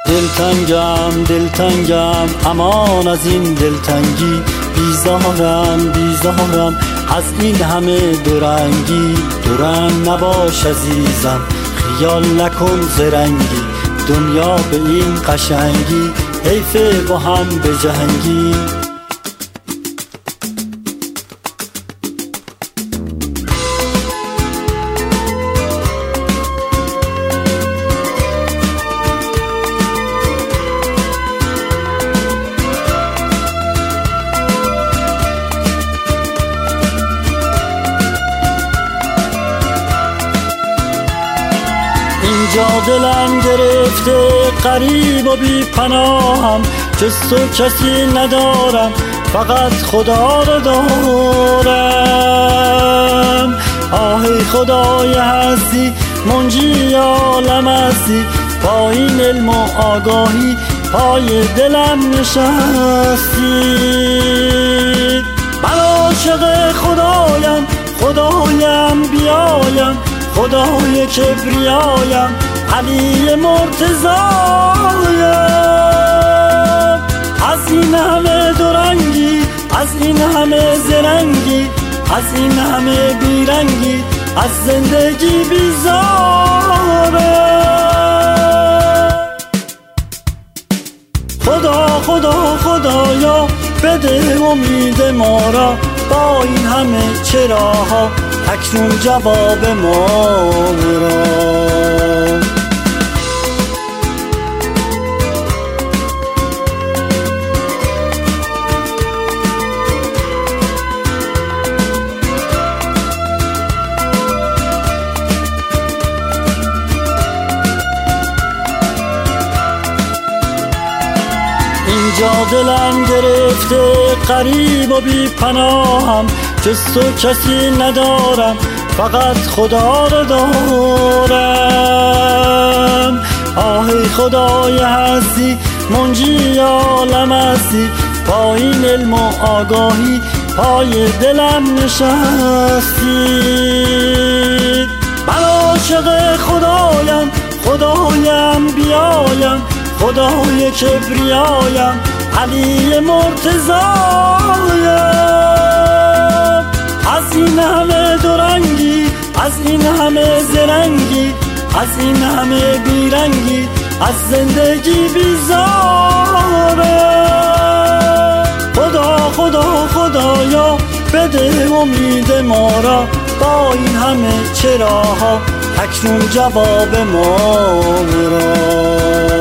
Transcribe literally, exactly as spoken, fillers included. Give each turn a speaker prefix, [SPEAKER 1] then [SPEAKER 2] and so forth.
[SPEAKER 1] دلتنگم دلتنگم امان از این دلتنگی، بیزارم بیزارم از این همه دورنگی. دورم نباش عزیزم خیال نکن زرنگی، دنیا به این قشنگی حیفه با هم به جنگی. اینجا دلم گرفته غریب و بی پناهم، جز تو کسی ندارم فقط خدا رو دارم. آهی خدای هستی منجی عالم هستی، با این علم و آگاهی پای دلم نشستی. من عاشق خدایم خدایم بیایم، خدای کبریایم علی مرتضایم. از این همه دورنگی از این همه زرنگی از این همه بیرنگی از زندگی بیزارم. خدا خدا خدایا بده امید ما را، با این همه چراها اکنون جواب ما را. اینجا دلم گرفته غریب و بی پناهم، جز تو کسی ندارم فقط خدا رو دارم. آهی خدای هستی منجی عالم هستی، با این علم و آگاهی پای دلم نشستی. من عاشق خدایم خدایم بیایم، خدای کبریایم علی مرتضایم. از این همه دورنگی از این همه زرنگی از این همه بیرنگی از زندگی بیزارم. خدا خدا خدایا بده امید ما را، با این همه چراها اکنون جواب ما را.